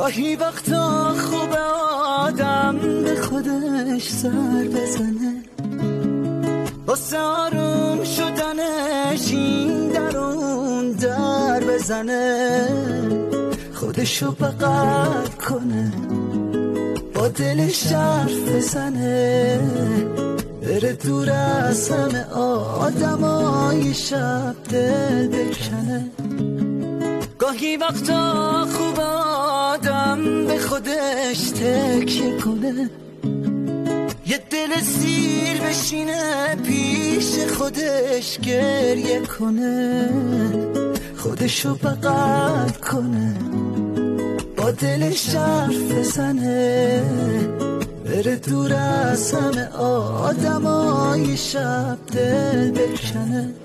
گاهی وقتا خوب آدم به خودش سر بزنه، واسه آروم شدنش این در اون در بزنه، خودشو بغل کنه، با دلش حرف بزنه، بره دور از همه آدمای شب دل بکنه. گاهی وقتا خوب آدم به خودش تکیه کنه، یه دل سیر بشینه پیش خودش گریه کنه، خودشو بغل کنه، با دلش حرف بزنه، بره دور از همه آدمای شب دل بکنه.